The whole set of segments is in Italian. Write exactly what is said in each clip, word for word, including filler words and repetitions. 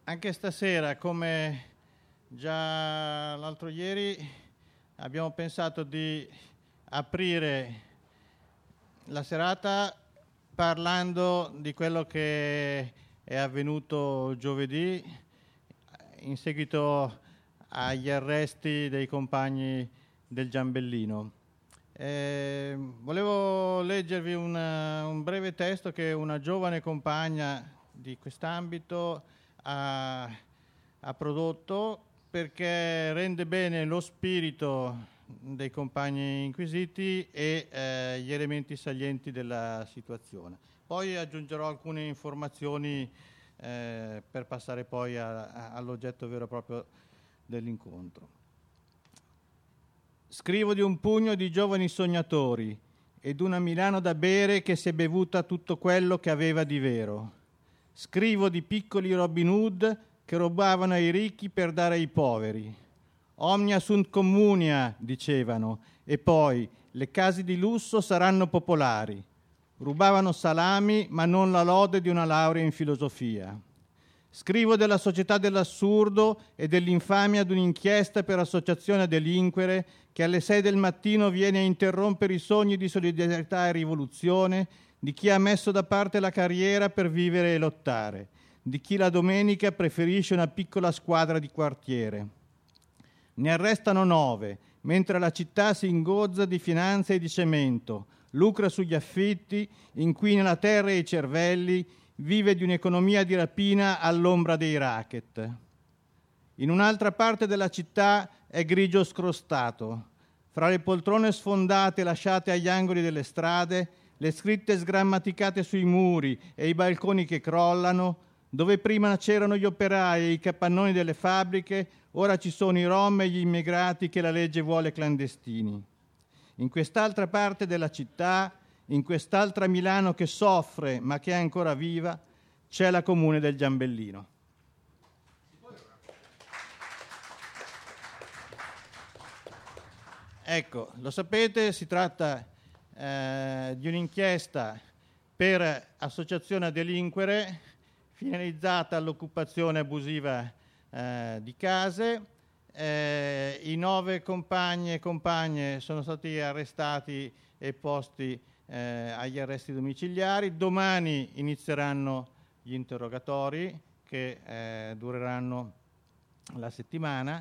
Anche stasera, come già l'altro ieri, abbiamo pensato di aprire la serata parlando di quello che è avvenuto giovedì in seguito agli arresti dei compagni del Giambellino. Eh, volevo leggervi una, un breve testo che una giovane compagna di quest'ambito ha, ha prodotto, perché rende bene lo spirito dei compagni inquisiti e eh, gli elementi salienti della situazione. Poi aggiungerò alcune informazioni eh, per passare poi a, a, all'oggetto vero e proprio dell'incontro. Scrivo di un pugno di giovani sognatori ed una Milano da bere che si è bevuta tutto quello che aveva di vero. Scrivo di piccoli Robin Hood che rubavano ai ricchi per dare ai poveri. Omnia sunt communia, dicevano, e poi le case di lusso saranno popolari. Rubavano salami, ma non la lode di una laurea in filosofia. Scrivo della società dell'assurdo e dell'infamia di un'inchiesta per associazione a delinquere che alle sei del mattino viene a interrompere i sogni di solidarietà e rivoluzione di chi ha messo da parte la carriera per vivere e lottare, di chi la domenica preferisce una piccola squadra di quartiere. Ne arrestano nove, mentre la città si ingozza di finanza e di cemento, lucra sugli affitti, inquina la terra e i cervelli, vive di un'economia di rapina all'ombra dei racket. In un'altra parte della città è grigio scrostato. Fra le poltrone sfondate lasciate agli angoli delle strade, le scritte sgrammaticate sui muri e i balconi che crollano, dove prima c'erano gli operai e i capannoni delle fabbriche, ora ci sono i rom e gli immigrati che la legge vuole clandestini. In quest'altra parte della città, in quest'altra Milano che soffre ma che è ancora viva, c'è la comune del Giambellino. Ecco, lo sapete, si tratta eh, di un'inchiesta per associazione a delinquere finalizzata all'occupazione abusiva eh, di case. Eh, I nove compagni e compagne sono stati arrestati e posti eh, agli arresti domiciliari. Domani inizieranno gli interrogatori che eh, dureranno la settimana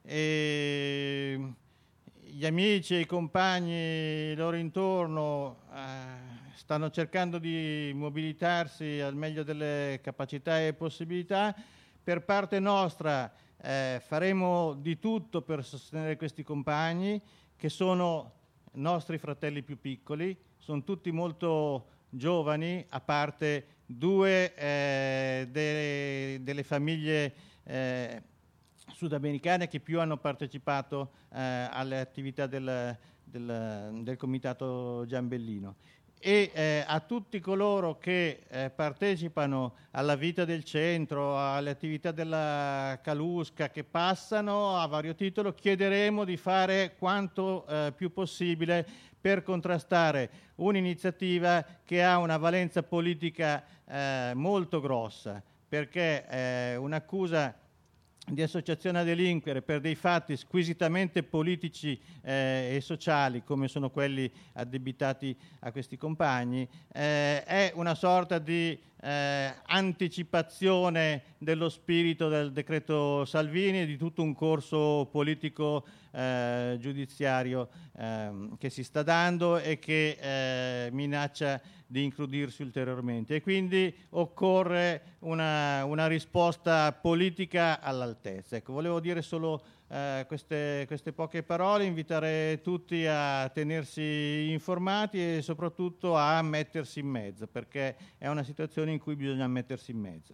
e gli amici e i compagni loro intorno eh, stanno cercando di mobilitarsi al meglio delle capacità e possibilità. Per parte nostra eh, faremo di tutto per sostenere questi compagni che sono nostri fratelli più piccoli, sono tutti molto giovani, a parte due eh, delle, delle famiglie eh, sudamericane che più hanno partecipato eh, alle attività del, del, del Comitato Giambellino. E eh, a tutti coloro che eh, partecipano alla vita del centro, alle attività della Calusca, che passano a vario titolo, chiederemo di fare quanto eh, più possibile per contrastare un'iniziativa che ha una valenza politica eh, molto grossa, perché eh, un'accusa di associazione a delinquere per dei fatti squisitamente politici eh, e sociali come sono quelli addebitati a questi compagni eh, è una sorta di eh, anticipazione dello spirito del decreto Salvini e di tutto un corso politico eh, giudiziario eh, che si sta dando e che eh, minaccia di incrudirsi ulteriormente, e quindi occorre una, una risposta politica all'altezza. Ecco, volevo dire solo eh, queste, queste poche parole, invitare tutti a tenersi informati e soprattutto a mettersi in mezzo, perché è una situazione in cui bisogna mettersi in mezzo.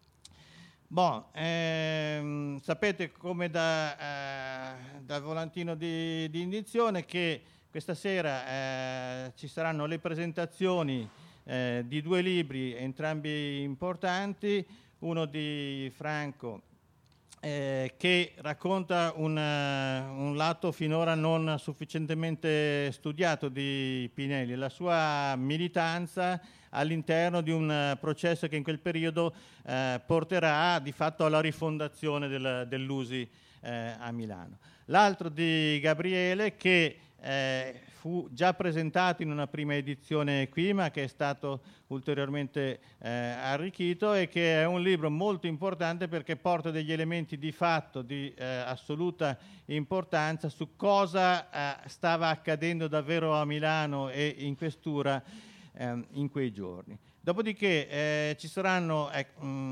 Bon, ehm, sapete come da, eh, dal volantino di, di indizione che questa sera eh, ci saranno le presentazioni eh, di due libri, entrambi importanti, uno di Franco eh, che racconta un, uh, un lato finora non sufficientemente studiato di Pinelli, la sua militanza all'interno di un uh, processo che in quel periodo uh, porterà di fatto alla rifondazione del, dell'U S I uh, a Milano. L'altro di Gabriele, che eh, fu già presentato in una prima edizione qui, ma che è stato ulteriormente eh, arricchito, e che è un libro molto importante perché porta degli elementi di fatto di eh, assoluta importanza su cosa eh, stava accadendo davvero a Milano e in questura eh, in quei giorni. Dopodiché eh, ci saranno eh,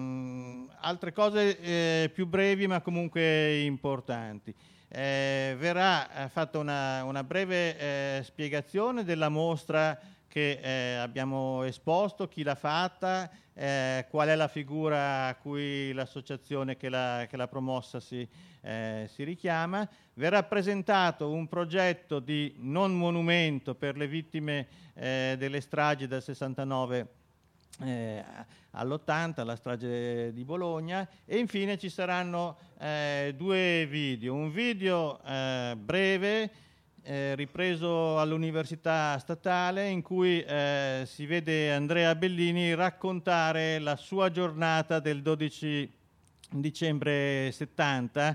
mh, altre cose eh, più brevi ma comunque importanti. Eh, verrà eh, fatta una, una breve eh, spiegazione della mostra che eh, abbiamo esposto, chi l'ha fatta, eh, qual è la figura a cui l'associazione che l'ha, che l'ha promossa si, eh, si richiama. Verrà presentato un progetto di non monumento per le vittime eh, delle stragi del sessantanove Eh, all'ottanta, la strage di Bologna, e infine ci saranno eh, due video, un video eh, breve eh, ripreso all'Università Statale in cui eh, si vede Andrea Bellini raccontare la sua giornata del dodici dicembre settanta,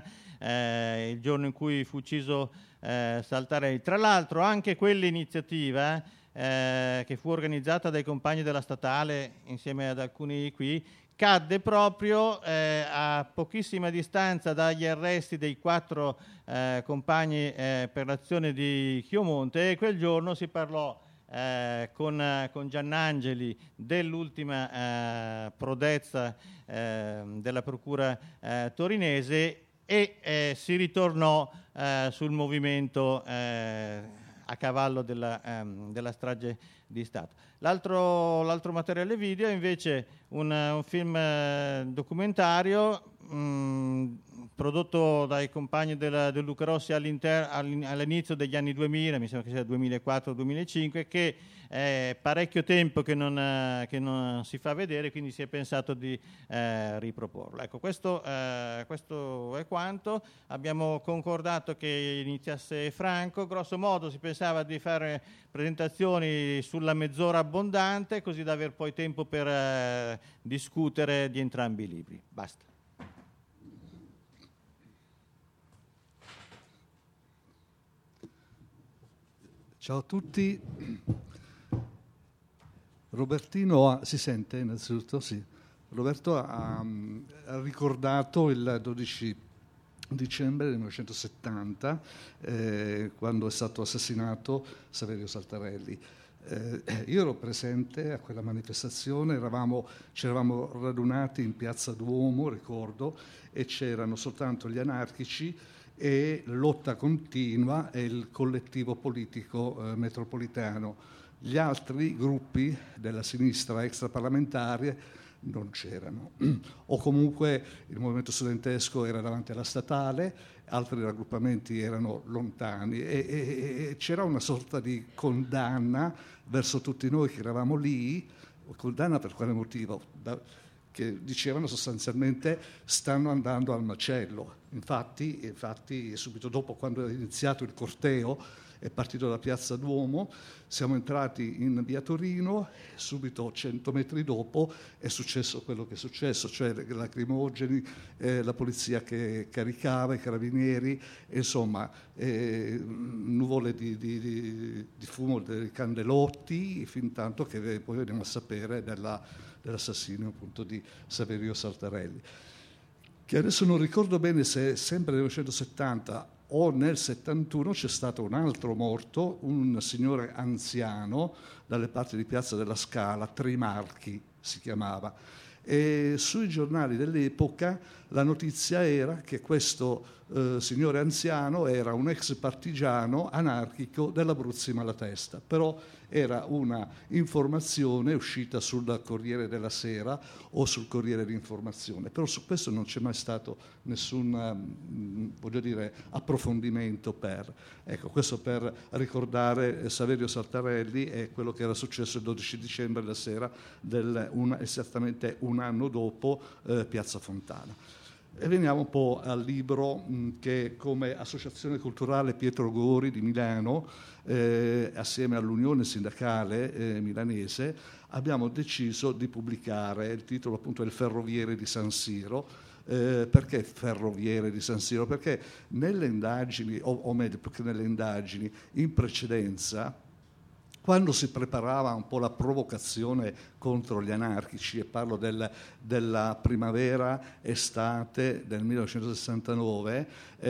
eh, il giorno in cui fu ucciso eh, Saltarelli. Tra l'altro anche quell'iniziativa Eh, che fu organizzata dai compagni della Statale insieme ad alcuni qui, cadde proprio eh, a pochissima distanza dagli arresti dei quattro eh, compagni eh, per l'azione di Chiomonte, e quel giorno si parlò eh, con, con Giannangeli dell'ultima eh, prodezza eh, della procura eh, torinese, e eh, si ritornò eh, sul movimento eh, a cavallo della, um, della strage di Stato. L'altro, l'altro materiale video è invece un, un film eh, documentario mh, prodotto dai compagni della, del Luca Rossi all'inizio degli anni duemila, mi sembra che sia duemilaquattro duemilacinque, che è parecchio tempo che non, che non si fa vedere, quindi si è pensato di eh, riproporlo. Ecco, questo, eh, questo è quanto. Abbiamo concordato che iniziasse Franco, grosso modo si pensava di fare presentazioni sulla mezz'ora abbondante, così da aver poi tempo per eh, discutere di entrambi i libri. Basta. Ciao a tutti. Robertino ha, si sente innanzitutto? Sì. Roberto ha, ha ricordato il dodici dicembre del millenovecentosettanta, eh, quando è stato assassinato Saverio Saltarelli. Eh, io ero presente a quella manifestazione, eravamo, ci eravamo radunati in Piazza Duomo, ricordo, e c'erano soltanto gli anarchici e Lotta Continua e il collettivo politico eh, metropolitano. Gli altri gruppi della sinistra extraparlamentare non c'erano, o comunque il movimento studentesco era davanti alla Statale, altri raggruppamenti erano lontani, e, e, e c'era una sorta di condanna verso tutti noi che eravamo lì. Condanna per quale motivo? Da, che dicevano sostanzialmente stanno andando al macello. Infatti, infatti subito dopo, quando è iniziato il corteo, è partito da Piazza Duomo, siamo entrati in via Torino, subito cento metri dopo è successo quello che è successo, cioè lacrimogeni, eh, la polizia che caricava, i carabinieri, insomma eh, nuvole di, di, di, di fumo dei candelotti, fin tanto che poi veniamo a sapere della, dell'assassinio appunto di Saverio Saltarelli, che adesso non ricordo bene se sempre nel millenovecentosettanta o nel settantuno c'è stato un altro morto, un signore anziano dalle parti di Piazza della Scala, Trimarchi si chiamava, e sui giornali dell'epoca la notizia era che questo eh, signore anziano era un ex partigiano anarchico dell'Abruzzi Malatesta, però era una informazione uscita sul Corriere della Sera o sul Corriere d'Informazione, però su questo non c'è mai stato nessun, voglio dire, approfondimento per, ecco, questo per ricordare Saverio Saltarelli e quello che era successo il dodici dicembre la sera del un, esattamente un anno dopo eh, Piazza Fontana. E veniamo un po' al libro mh, che come Associazione Culturale Pietro Gori di Milano, eh, assieme all'Unione Sindacale eh, Milanese, abbiamo deciso di pubblicare. Il titolo appunto è Il Ferroviere di San Siro. Eh, perché Ferroviere di San Siro? Perché nelle indagini, o, o meglio, perché nelle indagini in precedenza, quando si preparava un po' la provocazione contro gli anarchici, e parlo del, della primavera-estate del millenovecentosessantanove,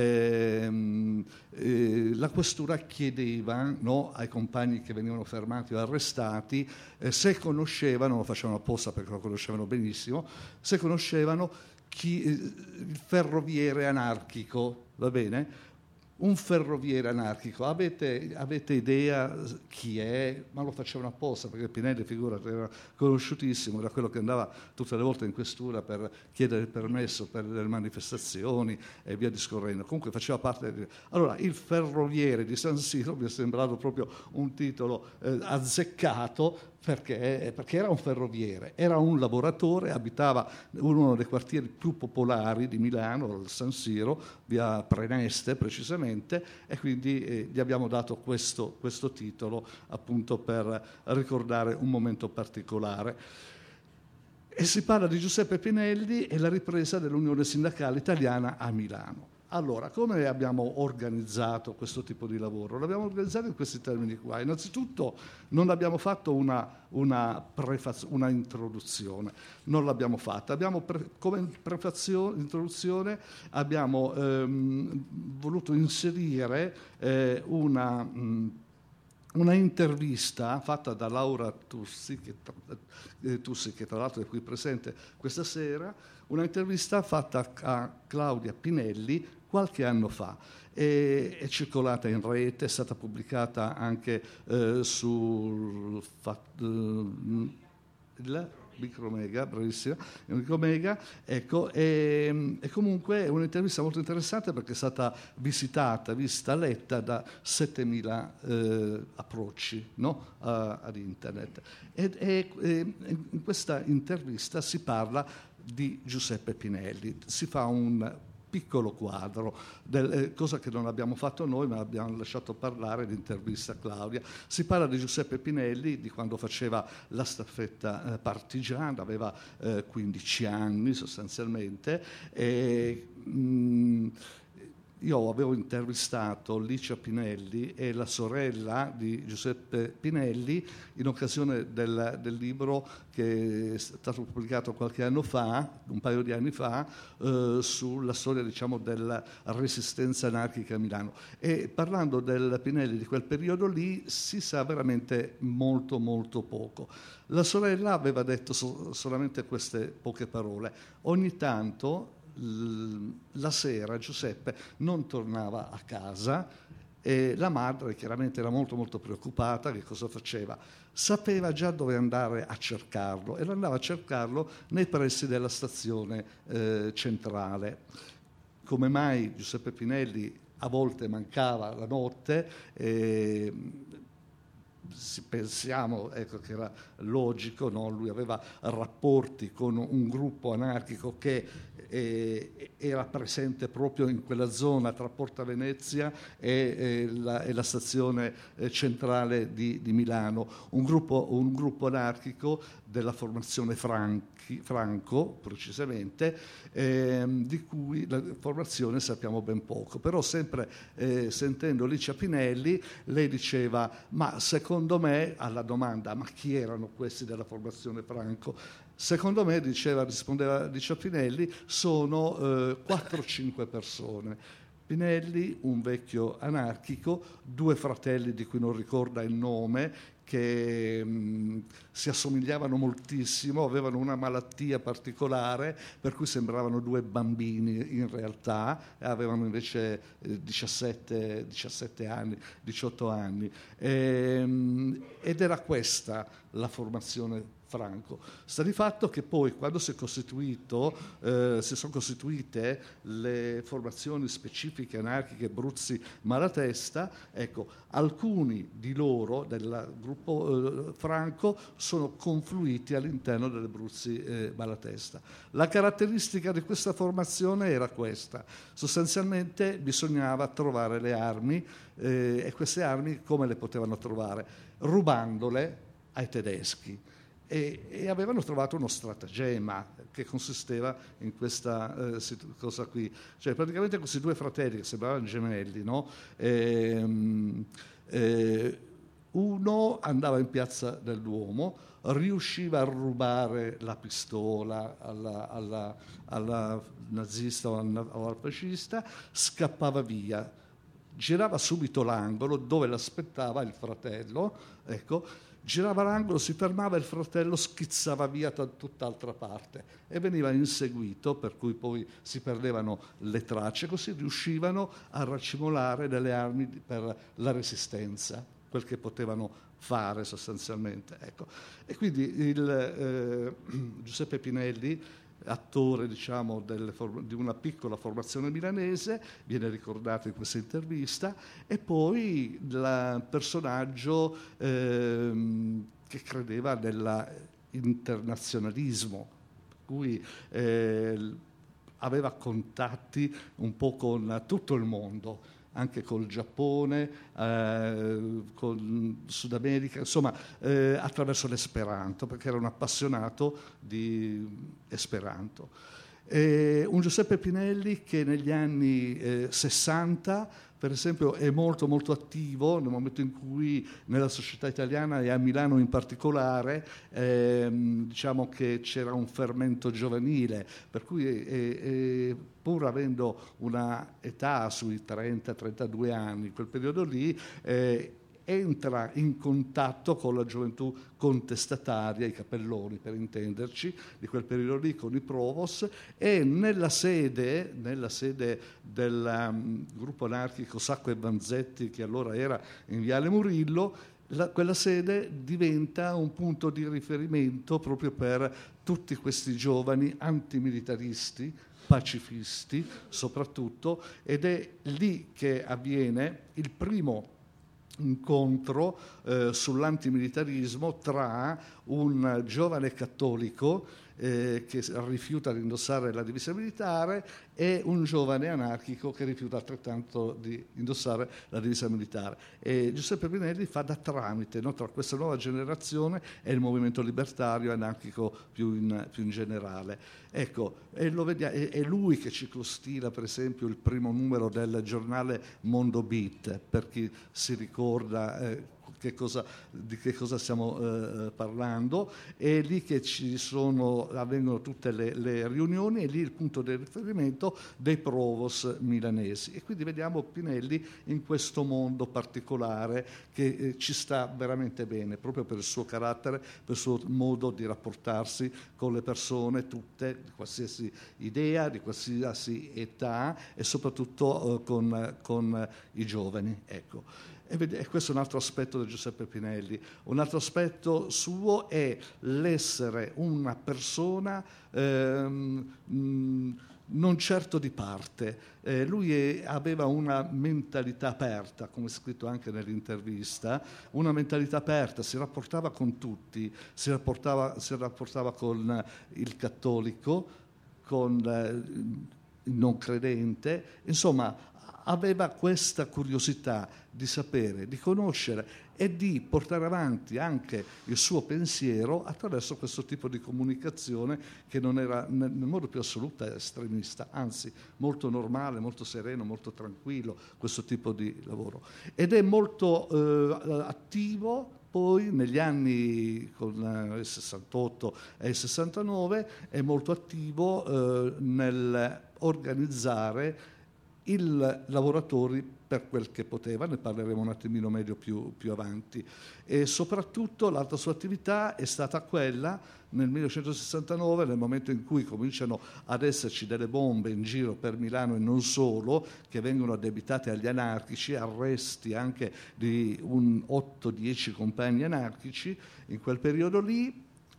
ehm, eh, la questura chiedeva, no, ai compagni che venivano fermati o arrestati eh, se conoscevano, lo facevano apposta perché lo conoscevano benissimo, se conoscevano chi, eh, il ferroviere anarchico, va bene? Un ferroviere anarchico, avete, avete idea chi è? Ma lo facevano apposta perché Pinelli, figura, era conosciutissimo, era quello che andava tutte le volte in questura per chiedere il permesso per le manifestazioni e via discorrendo. Comunque faceva parte di... Allora, il Ferroviere di San Siro mi è sembrato proprio un titolo eh, azzeccato, perché, perché era un ferroviere, era un lavoratore, abitava in uno dei quartieri più popolari di Milano, il San Siro, via Preneste precisamente, e quindi eh, gli abbiamo dato questo, questo titolo appunto per ricordare un momento particolare. E si parla di Giuseppe Pinelli e la ripresa dell'Unione Sindacale Italiana a Milano. Allora, come abbiamo organizzato questo tipo di lavoro? L'abbiamo organizzato in questi termini qua. Innanzitutto non abbiamo fatto una, una, prefaz- una introduzione, non l'abbiamo fatta. Abbiamo pre- come prefazione, introduzione abbiamo ehm, voluto inserire eh, una... Mh, una intervista fatta da Laura Tussi, che, eh, Tussi, che tra l'altro è qui presente questa sera, una intervista fatta a Claudia Pinelli qualche anno fa. È, è circolata in rete, è stata pubblicata anche eh, sul fat, eh, il Micromega, bravissima, Micromega, ecco, e, e comunque è un'intervista molto interessante perché è stata visitata, vista, letta da settemila eh, approcci, no? uh, ad internet. E, e, e in questa intervista si parla di Giuseppe Pinelli, si fa un piccolo quadro, del, eh, cosa che non abbiamo fatto noi, ma abbiamo lasciato parlare l'intervista a Claudia. Si parla di Giuseppe Pinelli, di quando faceva la staffetta eh, partigiana, aveva eh, quindici anni sostanzialmente, e mh, io avevo intervistato Licia Pinelli e la sorella di Giuseppe Pinelli in occasione del, del libro che è stato pubblicato qualche anno fa, un paio di anni fa, eh, sulla storia, diciamo, della resistenza anarchica a Milano. E parlando del Pinelli di quel periodo lì si sa veramente molto molto poco. La sorella aveva detto so- solamente queste poche parole. Ogni tanto la sera Giuseppe non tornava a casa e la madre chiaramente era molto molto preoccupata. Che cosa faceva? Sapeva già dove andare a cercarlo e andava a cercarlo nei pressi della stazione eh, centrale. Come mai Giuseppe Pinelli a volte mancava la notte? Eh, pensiamo, ecco, che era logico, no? Lui aveva rapporti con un gruppo anarchico che eh, era presente proprio in quella zona tra Porta Venezia e, e, la, e la stazione eh, centrale di, di Milano, un gruppo, un gruppo anarchico della formazione Franchi, Franco precisamente, eh, di cui la formazione sappiamo ben poco. Però sempre eh, sentendo Licia Pinelli, lei diceva: ma secondo me, alla domanda ma chi erano questi della formazione Franco, secondo me, diceva, rispondeva Licia Pinelli, sono eh, quattro cinque persone. Pinelli, un vecchio anarchico, due fratelli di cui non ricorda il nome, che mh, si assomigliavano moltissimo, avevano una malattia particolare per cui sembravano due bambini in realtà, avevano invece eh, diciassette, diciassette anni, diciotto anni. E, mh, ed era questa la formazione Franco. Sta di fatto che poi, quando si è costituito, eh, si sono costituite le formazioni specifiche anarchiche Bruzzi Malatesta, ecco, alcuni di loro del gruppo eh, Franco sono confluiti all'interno delle Bruzzi eh, Malatesta. La caratteristica di questa formazione era questa: sostanzialmente bisognava trovare le armi, eh, e queste armi come le potevano trovare? Rubandole ai tedeschi. E, e avevano trovato uno stratagemma che consisteva in questa eh, cosa qui, cioè praticamente questi due fratelli che sembravano gemelli, no? e, e, uno andava in piazza del Duomo, riusciva a rubare la pistola alla, alla, alla nazista o al, o al fascista, scappava via, girava subito l'angolo dove l'aspettava il fratello, ecco, girava l'angolo, si fermava, il fratello schizzava via da tutt'altra parte e veniva inseguito, per cui poi si perdevano le tracce, così riuscivano a raccimolare delle armi per la resistenza, quel che potevano fare sostanzialmente. Ecco. E quindi il, eh, Giuseppe Pinelli, attore diciamo, delle, di una piccola formazione milanese, viene ricordato in questa intervista, e poi il personaggio eh, che credeva nell'internazionalismo, per cui eh, aveva contatti un po' con tutto il mondo, anche col Giappone, eh, con Sud America, insomma eh, attraverso l'esperanto, perché era un appassionato di esperanto. E un Giuseppe Pinelli che negli anni eh, sessanta, per esempio, è molto molto attivo nel momento in cui nella società italiana e a Milano in particolare ehm, diciamo che c'era un fermento giovanile, per cui eh, eh, pur avendo una età sui trenta trentadue anni, in quel periodo lì, eh, entra in contatto con la gioventù contestataria, i capelloni per intenderci, di quel periodo lì, con i Provos, e nella sede, nella sede del um, gruppo anarchico Sacco e Vanzetti, che allora era in Viale Murillo, la, quella sede diventa un punto di riferimento proprio per tutti questi giovani antimilitaristi, pacifisti soprattutto, ed è lì che avviene il primo incontro eh, sull'antimilitarismo tra un giovane cattolico eh, che rifiuta di indossare la divisa militare e un giovane anarchico che rifiuta altrettanto di indossare la divisa militare. E Giuseppe Pinelli fa da tramite, no, tra questa nuova generazione e il movimento libertario anarchico più in, più in generale. Ecco, e lo vediamo, è, è lui che ci costila per esempio il primo numero del giornale Mondo Beat, per chi si ricorda eh, che cosa, di che cosa stiamo eh, parlando. È lì che ci sono, avvengono tutte le, le riunioni, e lì il punto di riferimento dei Provos milanesi, e quindi vediamo Pinelli in questo mondo particolare che eh, ci sta veramente bene, proprio per il suo carattere, per il suo modo di rapportarsi con le persone tutte, di qualsiasi idea, di qualsiasi età, e soprattutto eh, con, con i giovani, ecco. E questo è un altro aspetto di Giuseppe Pinelli. Un altro aspetto suo è l'essere una persona ehm, non certo di parte. Eh, lui è, aveva una mentalità aperta, come è scritto anche nell'intervista, una mentalità aperta, si rapportava con tutti, si rapportava, si rapportava con il cattolico, con eh, il non credente, insomma aveva questa curiosità di sapere, di conoscere e di portare avanti anche il suo pensiero attraverso questo tipo di comunicazione che non era nel modo più assoluto estremista, anzi molto normale, molto sereno, molto tranquillo questo tipo di lavoro. Ed è molto eh, attivo poi negli anni con il sessantotto e il sessantanove, è molto attivo eh, nel organizzare i lavoratori per quel che poteva, ne parleremo un attimino meglio più, più avanti. E soprattutto l'altra sua attività è stata quella nel millenovecentosessantanove, nel momento in cui cominciano ad esserci delle bombe in giro per Milano e non solo, che vengono addebitate agli anarchici, arresti anche di un otto dieci compagni anarchici. In quel periodo lì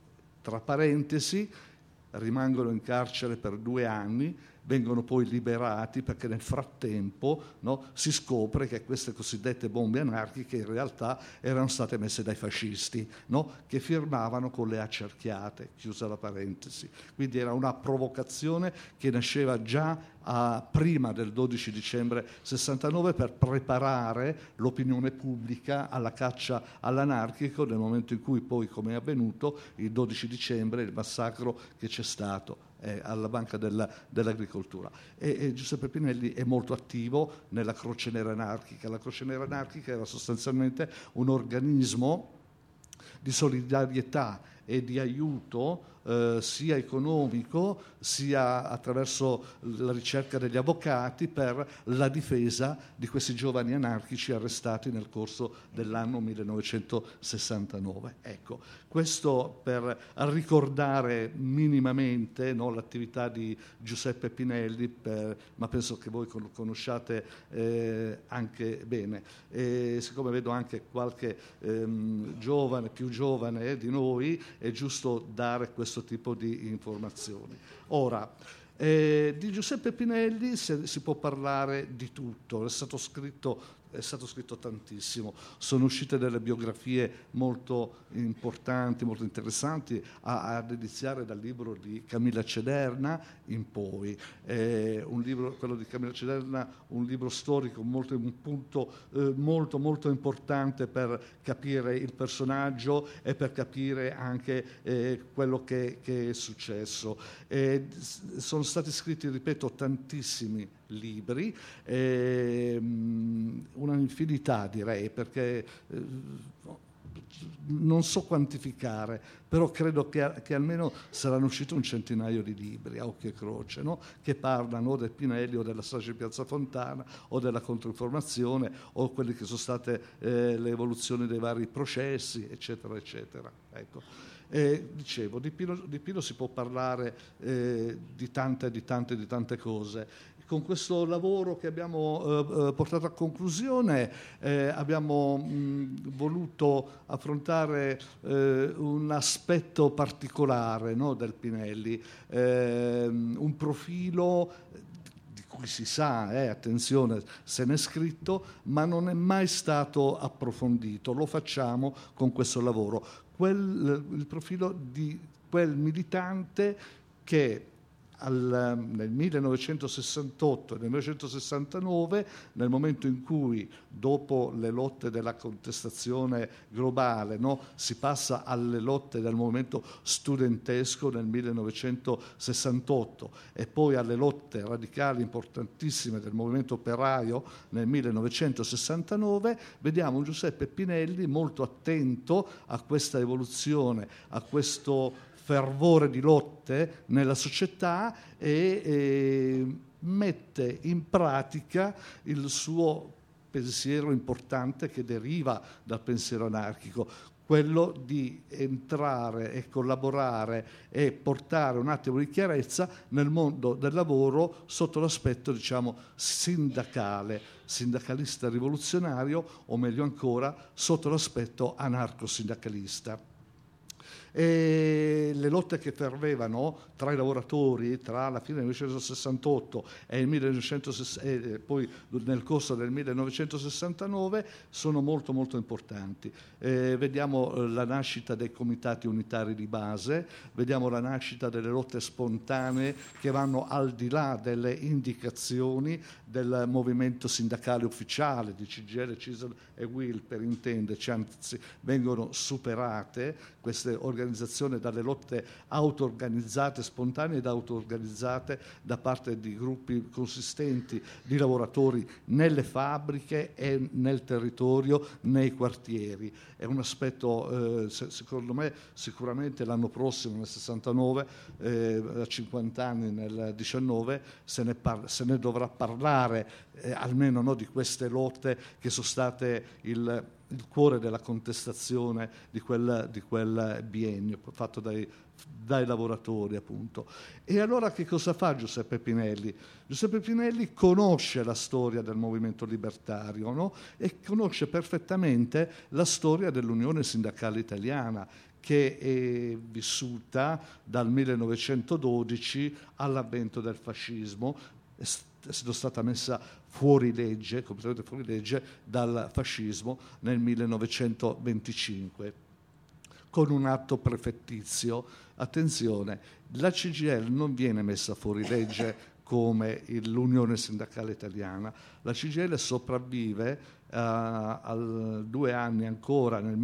tra parentesi, rimangono in carcere per due anni, vengono poi liberati perché nel frattempo, no, si scopre che queste cosiddette bombe anarchiche in realtà erano state messe dai fascisti, no, che firmavano con le accerchiate, chiusa la parentesi. Quindi era una provocazione che nasceva già a, prima del dodici dicembre sessantanove per preparare l'opinione pubblica alla caccia all'anarchico nel momento in cui poi, come è avvenuto, il dodici dicembre, il massacro che c'è stato Eh, alla Banca della, dell'Agricoltura. E, e Giuseppe Pinelli è molto attivo nella Croce Nera Anarchica. La Croce Nera Anarchica era sostanzialmente un organismo di solidarietà e di aiuto eh, sia economico sia attraverso la ricerca degli avvocati per la difesa di questi giovani anarchici arrestati nel corso dell'anno millenovecentosessantanove. Ecco, questo per ricordare minimamente, no, l'attività di Giuseppe Pinelli, per, ma penso che voi conosciate eh, anche bene. E siccome vedo anche qualche ehm, giovane, più giovane eh, di noi, è giusto dare questo tipo di informazioni. Ora, eh, di Giuseppe Pinelli si, si può parlare di tutto, è stato scritto È stato scritto tantissimo, sono uscite delle biografie molto importanti, molto interessanti, a, ad iniziare dal libro di Camilla Cederna in poi. Eh, un libro, quello di Camilla Cederna, un libro storico, molto, un punto eh, molto, molto importante per capire il personaggio e per capire anche eh, quello che, che è successo. Eh, sono stati scritti, ripeto, tantissimi libri, eh, una infinità direi, perché eh, non so quantificare, però credo che, che almeno saranno usciti un centinaio di libri a occhio e croce, no? Che parlano o del Pinelli o della strage di Piazza Fontana o della controinformazione o quelle che sono state eh, le evoluzioni dei vari processi, eccetera, eccetera. Ecco. Eh, dicevo, di Pino, di Pino si può parlare eh, di tante, di tante, di tante cose. Con questo lavoro che abbiamo eh, portato a conclusione eh, abbiamo mh, voluto affrontare eh, un aspetto particolare, no, del Pinelli, eh, un profilo di cui si sa, eh, attenzione, se n'è scritto, ma non è mai stato approfondito. Lo facciamo con questo lavoro. Quel, il profilo di quel militante che Al, nel millenovecentosessantotto e nel millenovecentosessantanove, nel momento in cui, dopo le lotte della contestazione globale, no, si passa alle lotte del movimento studentesco nel millenovecentosessantotto e poi alle lotte radicali importantissime del movimento operaio nel millenovecentosessantanove, vediamo un Giuseppe Pinelli molto attento a questa evoluzione, a questo fervore di lotte nella società e, e mette in pratica il suo pensiero importante che deriva dal pensiero anarchico, quello di entrare e collaborare e portare un attimo di chiarezza nel mondo del lavoro sotto l'aspetto, diciamo, sindacale, sindacalista rivoluzionario, o meglio ancora sotto l'aspetto anarco-sindacalista. E le lotte che fervevano tra i lavoratori tra la fine del millenovecentosessantotto e, il millenovecentosessanta, e poi nel corso del millenovecentosessantanove sono molto molto importanti. Eh, vediamo la nascita dei comitati unitari di base, vediamo la nascita delle lotte spontanee che vanno al di là delle indicazioni del movimento sindacale ufficiale di C G I L, C I S L e U I L, per intenderci, anzi vengono superate queste organizzazioni dalle lotte auto-organizzate, spontanee ed auto-organizzate da parte di gruppi consistenti di lavoratori nelle fabbriche e nel territorio, nei quartieri. È un aspetto, eh, secondo me, sicuramente l'anno prossimo, nel sessantanove, eh, a cinquanta anni nel diciannove, se ne, par- se ne dovrà parlare, eh, almeno no, di queste lotte che sono state il il cuore della contestazione di quel, di quel biennio fatto dai, dai lavoratori, appunto. E allora che cosa fa Giuseppe Pinelli? Giuseppe Pinelli conosce la storia del movimento libertario, no? E conosce perfettamente la storia dell'Unione Sindacale Italiana, che è vissuta dal millenovecentododici all'avvento del fascismo, essendo stata messa fuori legge, completamente fuori legge dal fascismo nel millenovecentoventicinque, con un atto prefettizio. Attenzione, la C G I L non viene messa fuori legge come l'Unione Sindacale Italiana. La C G I L sopravvive uh, al due anni ancora nel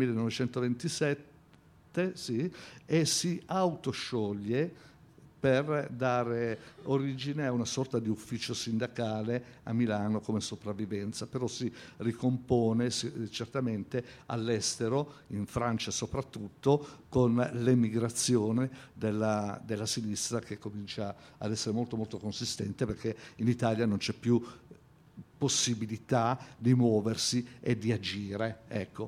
millenovecentoventisette, sì, e si autoscioglie per dare origine a una sorta di ufficio sindacale a Milano come sopravvivenza, però si ricompone si, certamente all'estero, in Francia soprattutto, con l'emigrazione della, della sinistra, che comincia ad essere molto molto consistente, perché in Italia non c'è più possibilità di muoversi e di agire. Ecco.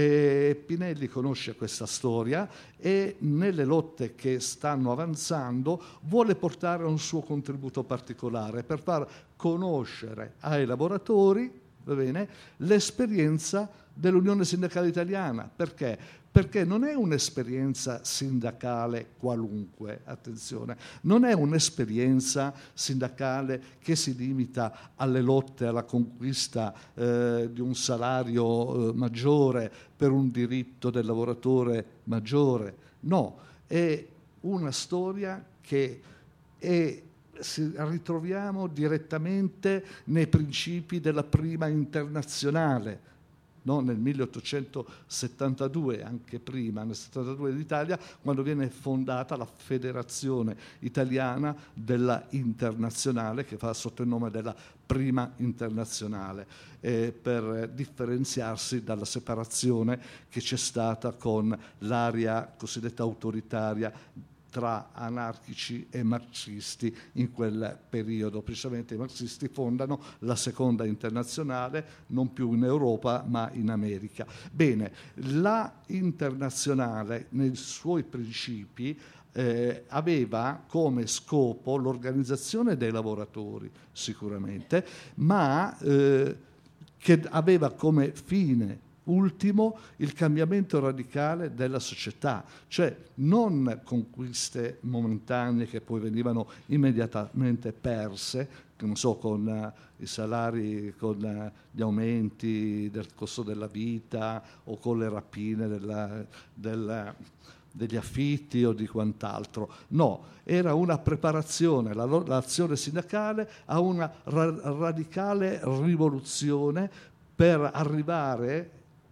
E Pinelli conosce questa storia e nelle lotte che stanno avanzando vuole portare un suo contributo particolare per far conoscere ai lavoratori, va bene, l'esperienza dell'Unione Sindacale Italiana. Perché? Perché non è un'esperienza sindacale qualunque, attenzione, non è un'esperienza sindacale che si limita alle lotte, alla conquista eh, di un salario eh, maggiore per un diritto del lavoratore maggiore. No, è una storia che è, si, ritroviamo direttamente nei principi della prima internazionale. No, nel milleottocentosettantadue, anche prima, nel settantadue d'Italia, quando viene fondata la Federazione Italiana della Internazionale, che fa sotto il nome della Prima Internazionale, eh, per differenziarsi dalla separazione che c'è stata con l'area cosiddetta autoritaria tra anarchici e marxisti in quel periodo. Precisamente i marxisti fondano la Seconda Internazionale, non più in Europa ma in America. Bene, la Internazionale nei suoi principi eh, aveva come scopo l'organizzazione dei lavoratori sicuramente, ma eh, che aveva come fine ultimo il cambiamento radicale della società, cioè non conquiste momentanee che poi venivano immediatamente perse, non so, con uh, i salari, con uh, gli aumenti del costo della vita o con le rapine della, della, degli affitti o di quant'altro. No, era una preparazione, la, l'azione sindacale, a una ra- radicale rivoluzione per arrivare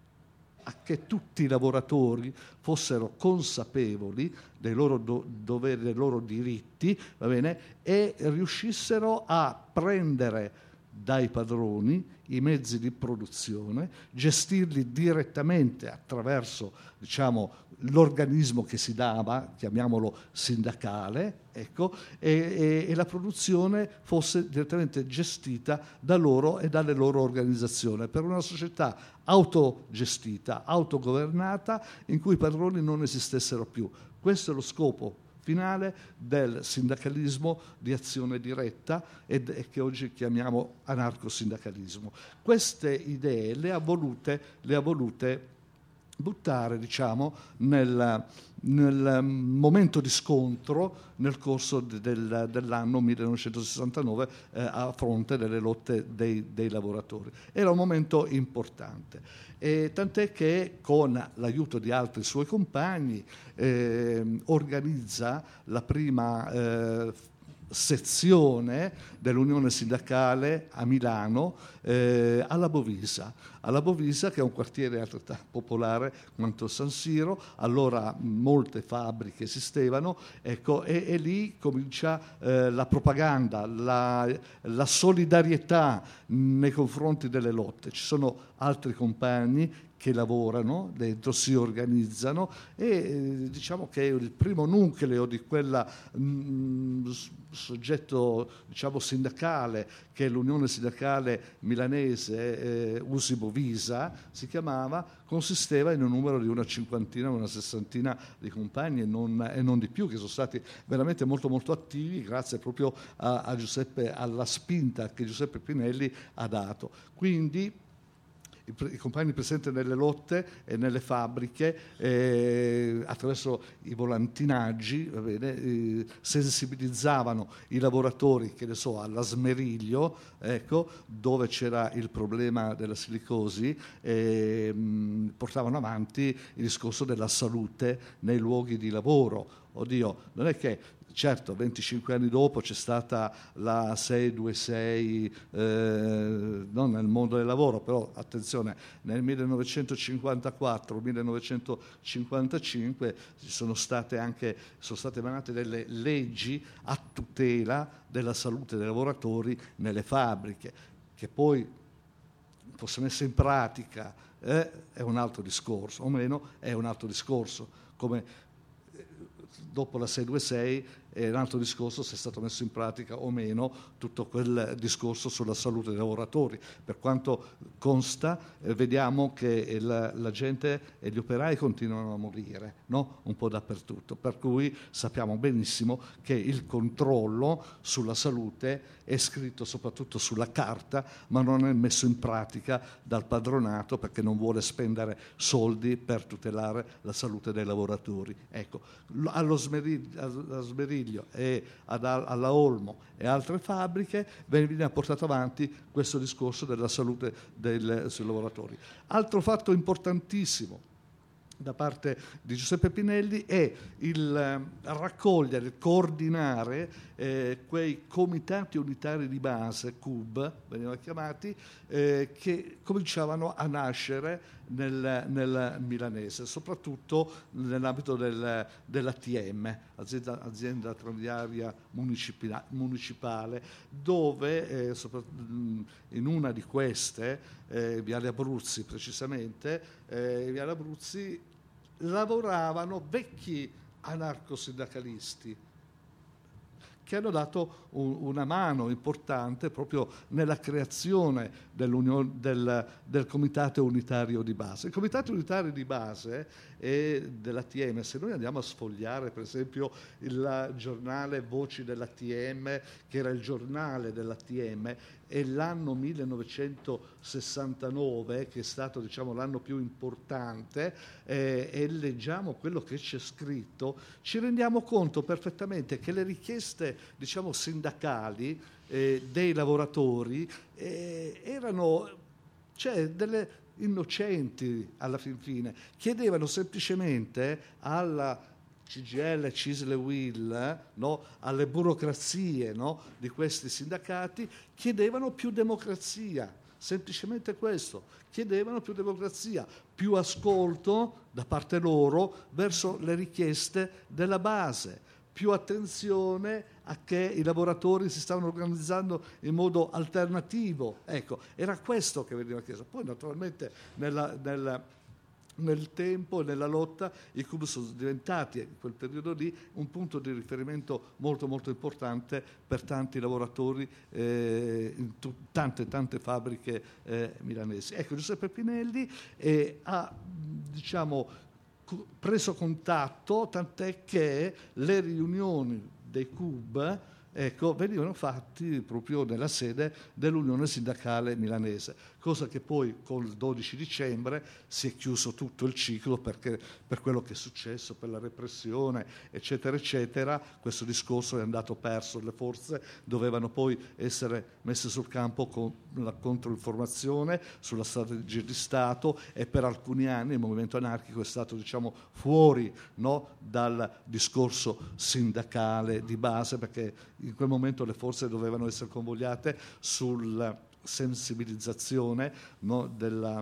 a che tutti i lavoratori fossero consapevoli dei loro do- doveri, dei loro diritti, va bene, e riuscissero a prendere dai padroni i mezzi di produzione, gestirli direttamente attraverso, diciamo, l'organismo che si dava, chiamiamolo sindacale, ecco, e, e, e la produzione fosse direttamente gestita da loro e dalle loro organizzazioni, per una società autogestita, autogovernata, in cui i padroni non esistessero più. Questo è lo scopo finale del sindacalismo di azione diretta e che oggi chiamiamo anarcosindacalismo. Queste idee le ha volute, le ha volute buttare, diciamo, nel, nel momento di scontro nel corso del, dell'anno millenovecentosessantanove eh, a fronte delle lotte dei, dei lavoratori. Era un momento importante. E tant'è che con l'aiuto di altri suoi compagni eh, organizza la prima eh, sezione dell'Unione Sindacale a Milano, eh, alla Bovisa. Alla Bovisa, che è un quartiere altrettanto popolare quanto San Siro, allora molte fabbriche esistevano, ecco, e, e lì comincia eh, la propaganda, la, la solidarietà nei confronti delle lotte. Ci sono altri compagni che lavorano dentro, si organizzano e eh, diciamo che il primo nucleo di quella mh, soggetto, diciamo, sindacale, che è l'Unione Sindacale Milanese eh, U S I Bovisa si chiamava, consisteva in un numero di una cinquantina, una sessantina di compagni e non, e non di più, che sono stati veramente molto molto attivi grazie proprio a, a Giuseppe, alla spinta che Giuseppe Pinelli ha dato. Quindi i, i compagni presenti nelle lotte e nelle fabbriche eh, attraverso i volantinaggi, va bene, eh, sensibilizzavano i lavoratori, che ne so, all'Asmeriglio, ecco, dove c'era il problema della silicosi, eh, mh, portavano avanti il discorso della salute nei luoghi di lavoro. Oddio, non è che, certo, venticinque anni dopo c'è stata la sei due sei, eh, non nel mondo del lavoro, però attenzione, nel millenovecentocinquantaquattro millenovecentocinquantacinque ci sono state anche sono state emanate delle leggi a tutela della salute dei lavoratori nelle fabbriche, che poi fosse messa in pratica eh, è un altro discorso, o meno è un altro discorso, come dopo la sei due sei è un altro discorso se è stato messo in pratica o meno tutto quel discorso sulla salute dei lavoratori. Per quanto consta, eh, vediamo che il, la gente e gli operai continuano a morire, no? Un po' dappertutto, per cui sappiamo benissimo che il controllo sulla salute è scritto soprattutto sulla carta, ma non è messo in pratica dal padronato, perché non vuole spendere soldi per tutelare la salute dei lavoratori. Ecco, allo Smeriglio, allo Smeriglio e ad, alla Olmo e altre fabbriche viene portato avanti questo discorso della salute del, sui lavoratori. Altro fatto importantissimo da parte di Giuseppe Pinelli è il eh, raccogliere, il coordinare eh, quei comitati unitari di base, C U B, venivano chiamati, eh, che cominciavano a nascere nel, nel milanese, soprattutto nell'ambito del, dell'A T M, azienda, azienda tranviaria municipale, dove eh, in una di queste, eh, Viale Abruzzi precisamente, eh, Viale Abruzzi lavoravano vecchi anarcosindacalisti che hanno dato un, una mano importante proprio nella creazione del, del Comitato Unitario di Base. Il Comitato Unitario di Base e dell'A T M, se noi andiamo a sfogliare per esempio il giornale Voci dell'A T M, che era il giornale dell'A T M, e l'anno millenovecentosessantanove, che è stato, diciamo, l'anno più importante, eh, e leggiamo quello che c'è scritto, ci rendiamo conto perfettamente che le richieste, diciamo, sindacali eh, dei lavoratori eh, erano, cioè, delle innocenti alla fin fine, chiedevano semplicemente alla C G I L, C I S L e U I L, no? alle burocrazie, no? di questi sindacati, chiedevano più democrazia, semplicemente questo, chiedevano più democrazia, più ascolto da parte loro verso le richieste della base, più attenzione a che i lavoratori si stavano organizzando in modo alternativo. Ecco, era questo che veniva chiesto. Poi naturalmente nella, nella Nel tempo e nella lotta i C U B sono diventati, in quel periodo lì, un punto di riferimento molto molto importante per tanti lavoratori eh, in tu, tante tante fabbriche eh, milanesi. Ecco, Giuseppe Pinelli eh, ha, diciamo, preso contatto, tant'è che le riunioni dei C U B, ecco, venivano fatti proprio nella sede dell'Unione Sindacale Milanese, cosa che poi col dodici dicembre si è chiuso tutto il ciclo, perché per quello che è successo, per la repressione, eccetera, eccetera, questo discorso è andato perso. Le forze dovevano poi essere messe sul campo con la controinformazione sulla strategia di Stato, e per alcuni anni il movimento anarchico è stato, diciamo, fuori, no, dal discorso sindacale di base, perché in quel momento le forze dovevano essere convogliate sulla sensibilizzazione, no, della,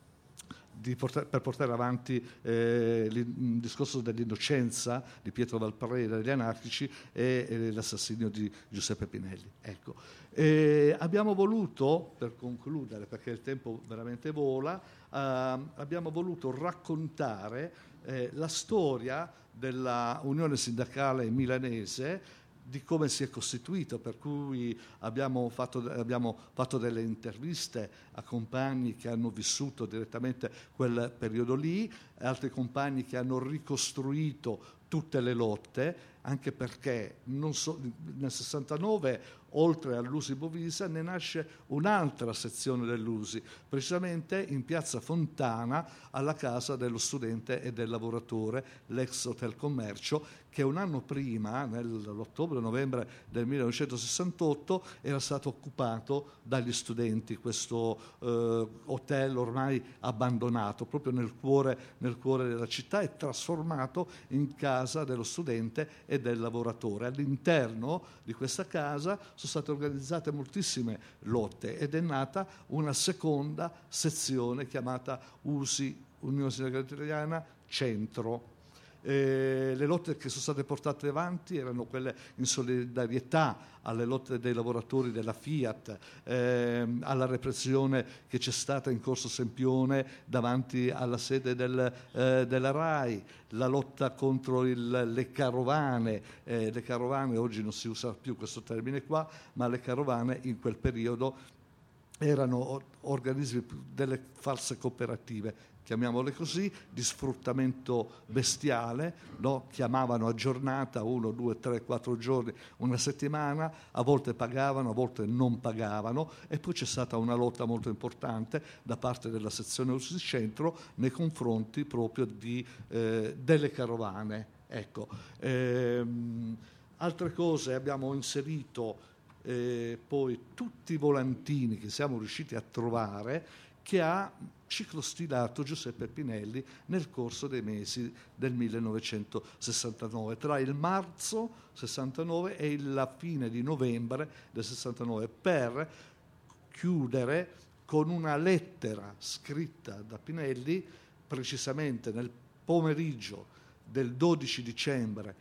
di portare, per portare avanti eh, il discorso dell'innocenza di Pietro Valparera e degli anarchici e, e l'assassinio di Giuseppe Pinelli. Ecco. E abbiamo voluto, per concludere, perché il tempo veramente vola, eh, abbiamo voluto raccontare eh, la storia della Unione Sindacale Milanese, di come si è costituito, per cui abbiamo fatto, abbiamo fatto delle interviste a compagni che hanno vissuto direttamente quel periodo lì, altri compagni che hanno ricostruito tutte le lotte, anche perché non so, nel sessantanove oltre all'U S I Bovisa ne nasce un'altra sezione dell'U S I, precisamente in piazza Fontana alla casa dello studente e del lavoratore, l'ex Hotel Commercio, che un anno prima, nell'ottobre-novembre del millenovecentosessantotto, era stato occupato dagli studenti, questo eh, hotel ormai abbandonato, proprio nel cuore, nel cuore della città, e trasformato in casa dello studente e del lavoratore. All'interno di questa casa sono state organizzate moltissime lotte ed è nata una seconda sezione chiamata U S I, Unione Sindacale Italiana Centro. Eh, le lotte che sono state portate avanti erano quelle in solidarietà alle lotte dei lavoratori della Fiat, eh, alla repressione che c'è stata in Corso Sempione davanti alla sede del, eh, della RAI, la lotta contro il, le carovane, eh, le carovane, oggi non si usa più questo termine qua, ma le carovane in quel periodo erano organismi delle false cooperative, chiamiamole così, di sfruttamento bestiale, no? Chiamavano a giornata, uno, due, tre, quattro giorni, una settimana, a volte pagavano, a volte non pagavano, e poi c'è stata una lotta molto importante da parte della sezione U S I Centro nei confronti proprio di, eh, delle carovane. Ecco. Ehm, altre cose abbiamo inserito eh, poi tutti i volantini che siamo riusciti a trovare che ha ciclostilato Giuseppe Pinelli nel corso dei mesi del millenovecentosessantanove, tra il marzo sessantanove e la fine di novembre del sessantanove, per chiudere con una lettera scritta da Pinelli precisamente nel pomeriggio del dodici dicembre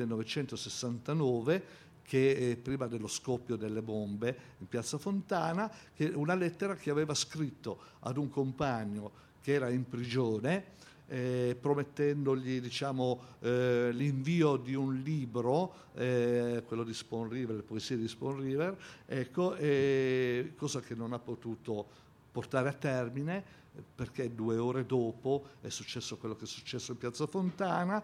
millenovecentosessantanove, che eh, prima dello scoppio delle bombe in piazza Fontana, che una lettera che aveva scritto ad un compagno che era in prigione, eh, promettendogli, diciamo, eh, l'invio di un libro, eh, quello di Spoon River, le poesie di Spoon River, ecco, eh, cosa che non ha potuto portare a termine, perché due ore dopo è successo quello che è successo in piazza Fontana.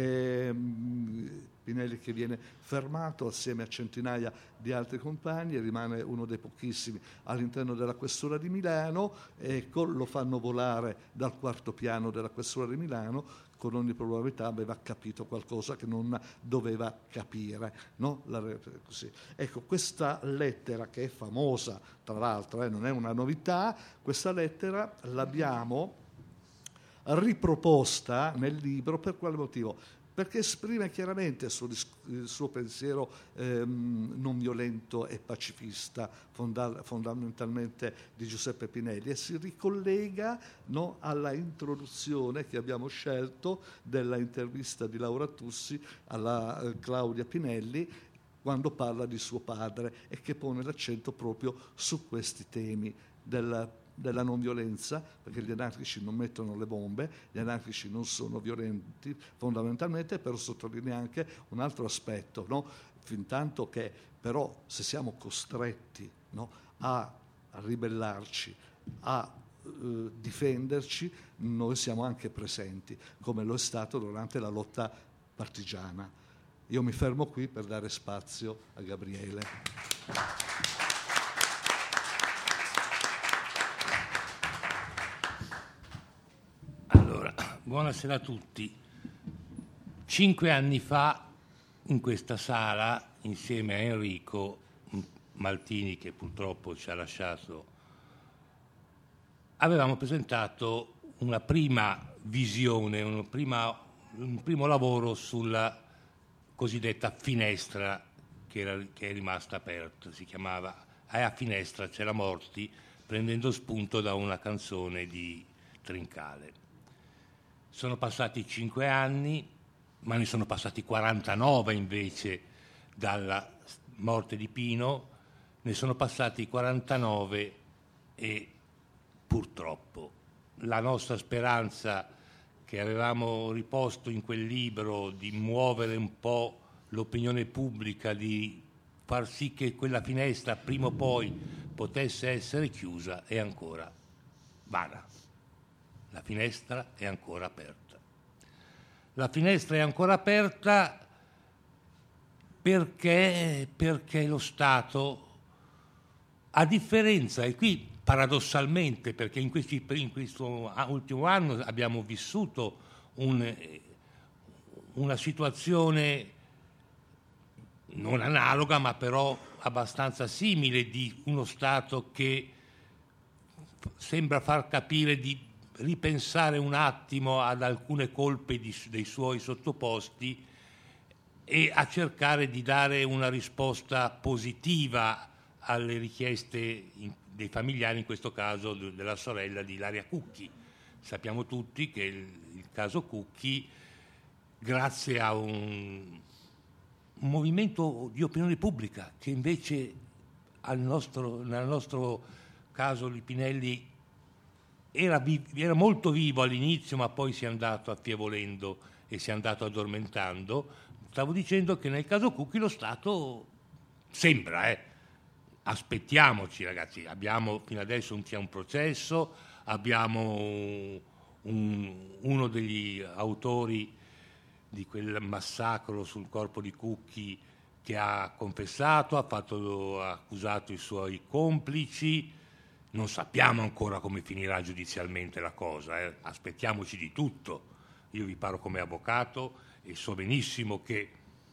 ehm, Pinelli che viene fermato assieme a centinaia di altri compagni, rimane uno dei pochissimi all'interno della questura di Milano, e lo fanno volare dal quarto piano della questura di Milano. Con ogni probabilità aveva capito qualcosa che non doveva capire, no? La, così. Ecco, questa lettera, che è famosa tra l'altro, eh, non è una novità, questa lettera l'abbiamo riproposta nel libro. Per quale motivo? Perché esprime chiaramente il suo, il suo pensiero ehm, non violento e pacifista, fonda, fondamentalmente di Giuseppe Pinelli, e si ricollega, no, alla introduzione che abbiamo scelto della intervista di Laura Tussi alla eh, Claudia Pinelli, quando parla di suo padre, e che pone l'accento proprio su questi temi della della non violenza, perché gli anarchici non mettono le bombe, gli anarchici non sono violenti fondamentalmente, però sottolinea anche un altro aspetto, no? Fintanto che però se siamo costretti, no, a ribellarci, a eh, difenderci, noi siamo anche presenti, come lo è stato durante la lotta partigiana. Io mi fermo qui per dare spazio a Gabriele. Buonasera a tutti. Cinque anni fa, in questa sala, insieme a Enrico Maltini, che purtroppo ci ha lasciato, avevamo presentato una prima visione, una prima, un primo lavoro sulla cosiddetta finestra che, era, che è rimasta aperta. Si chiamava "E a finestra c'era morti", prendendo spunto da una canzone di Trincale. Sono passati cinque anni, ma ne sono passati quarantanove invece dalla morte di Pino, ne sono passati quarantanove e purtroppo la nostra speranza che avevamo riposto in quel libro di muovere un po' l'opinione pubblica, di far sì che quella finestra prima o poi potesse essere chiusa, è ancora vana. La finestra è ancora aperta. La finestra è ancora aperta perché, perché lo Stato, a differenza, e qui paradossalmente, perché in, questi, in questo ultimo anno abbiamo vissuto un, una situazione non analoga, ma però abbastanza simile, di uno Stato che sembra far capire di ripensare un attimo ad alcune colpe di, dei suoi sottoposti e a cercare di dare una risposta positiva alle richieste in, dei familiari, in questo caso della sorella di Ilaria Cucchi. Sappiamo tutti che il, il caso Cucchi, grazie a un, un movimento di opinione pubblica che invece al nostro, nel nostro caso Lipinelli era, vi, era molto vivo all'inizio, ma poi si è andato affievolendo e si è andato addormentando. Stavo dicendo che nel caso Cucchi lo Stato sembra, eh, aspettiamoci ragazzi, abbiamo fino adesso un, c'è un processo, abbiamo un, uno degli autori di quel massacro sul corpo di Cucchi che ha confessato, ha, fatto, ha accusato i suoi complici, non sappiamo ancora come finirà giudizialmente la cosa, eh. Aspettiamoci di tutto. Io vi parlo come avvocato e so benissimo che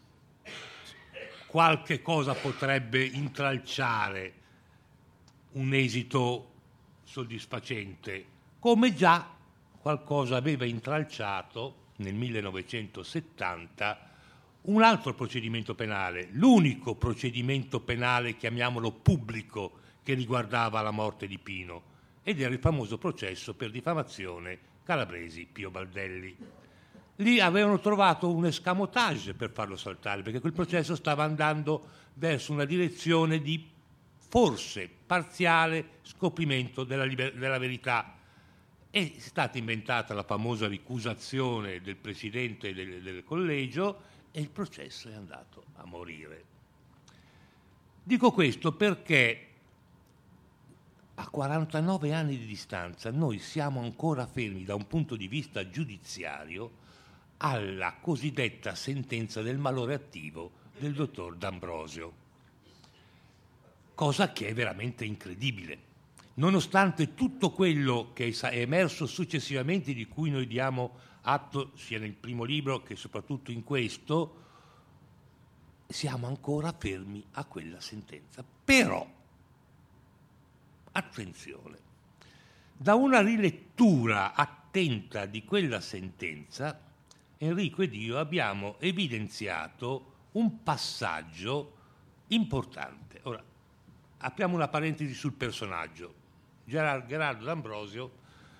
qualche cosa potrebbe intralciare un esito soddisfacente, come già qualcosa aveva intralciato nel millenovecentosettanta un altro procedimento penale, l'unico procedimento penale, chiamiamolo pubblico, che riguardava la morte di Pino, ed era il famoso processo per diffamazione Calabresi Pio Baldelli. Lì avevano trovato un escamotage per farlo saltare, perché quel processo stava andando verso una direzione di forse parziale scoprimento della, liber- della verità. È stata inventata la famosa ricusazione del presidente del, del collegio e il processo è andato a morire. Dico questo perché a quarantanove anni di distanza noi siamo ancora fermi da un punto di vista giudiziario alla cosiddetta sentenza del malore attivo del dottor D'Ambrosio, cosa che è veramente incredibile. Nonostante tutto quello che è emerso successivamente, di cui noi diamo atto sia nel primo libro che soprattutto in questo, siamo ancora fermi a quella sentenza. Però, attenzione, da una rilettura attenta di quella sentenza, Enrico ed io abbiamo evidenziato un passaggio importante. Ora, apriamo una parentesi sul personaggio. Gerard, Gerardo D'Ambrosio,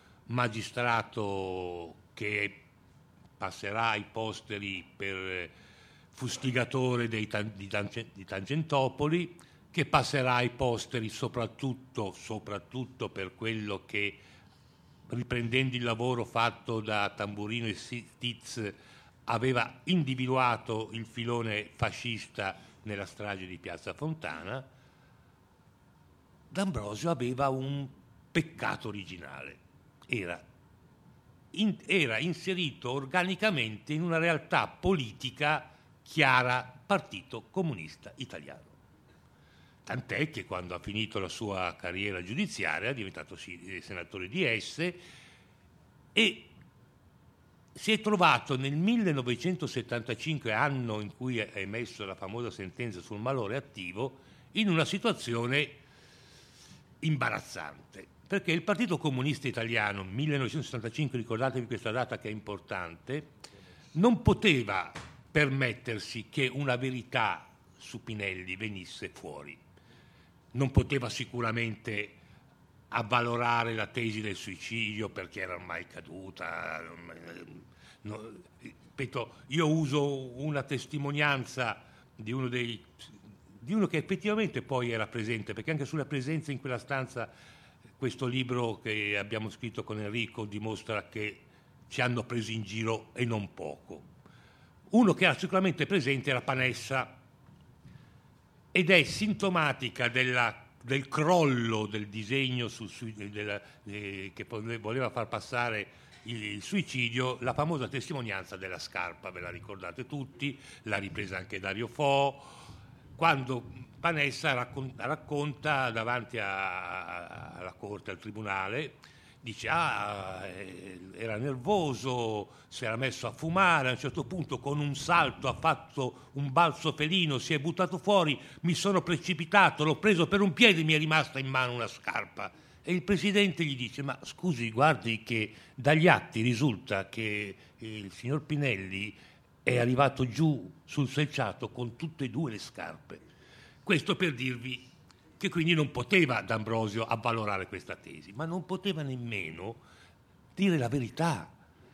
magistrato che passerà ai posteri per fustigatore dei, di, di Tangentopoli, che passerà ai posteri soprattutto, soprattutto per quello che, riprendendo il lavoro fatto da Tamburino e Stiz, aveva individuato il filone fascista nella strage di Piazza Fontana. D'Ambrosio aveva un peccato originale, era, in, era inserito organicamente in una realtà politica chiara, Partito Comunista Italiano. Tant'è che quando ha finito la sua carriera giudiziaria è diventato senatore di esse e si è trovato nel millenovecentosettantacinque, anno in cui è emesso la famosa sentenza sul malore attivo, in una situazione imbarazzante, perché il Partito Comunista Italiano, millenovecentosettantacinque, ricordatevi questa data che è importante, non poteva permettersi che una verità su Pinelli venisse fuori. Non poteva sicuramente avvalorare la tesi del suicidio perché era ormai caduta. No, ripeto, io uso una testimonianza di uno dei di uno che effettivamente poi era presente, perché anche sulla presenza in quella stanza questo libro che abbiamo scritto con Enrico dimostra che ci hanno preso in giro e non poco. Uno che era sicuramente presente era Panessa, ed è sintomatica della, del crollo del disegno sul, della, eh, che voleva far passare il, il suicidio, la famosa testimonianza della scarpa, ve la ricordate tutti, l'ha ripresa anche Dario Fo, quando Panessa raccon- racconta davanti a, a, alla corte, al tribunale, dice ah, era nervoso, si era messo a fumare, a un certo punto con un salto ha fatto un balzo felino, si è buttato fuori, mi sono precipitato, l'ho preso per un piede e mi è rimasta in mano una scarpa. E il presidente gli dice ma scusi, guardi che dagli atti risulta che il signor Pinelli è arrivato giù sul selciato con tutte e due le scarpe. Questo per dirvi che quindi non poteva D'Ambrosio avvalorare questa tesi, ma non poteva nemmeno dire la verità.